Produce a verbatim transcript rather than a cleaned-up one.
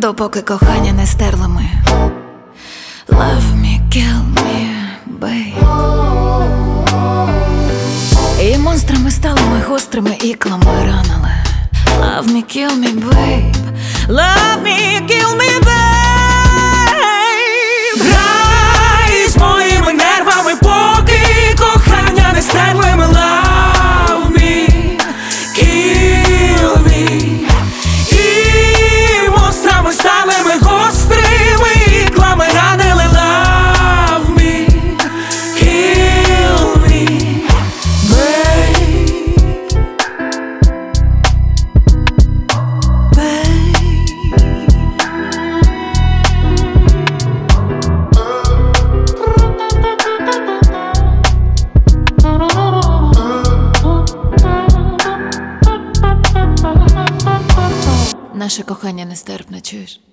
допоки кохання не стерли ми. Love me, kill me, babe. І монстрами стали ми, гострими іклами ранили. Love me, kill me, babe. Love me, kill me, babe. Грай з моїми нервами, поки кохання не стерли ми. Love me, kill me. І монстрами стали ми, гострими іклами ранили. Love me, kill me, babe. Наше кохання нестерпне, чуєш?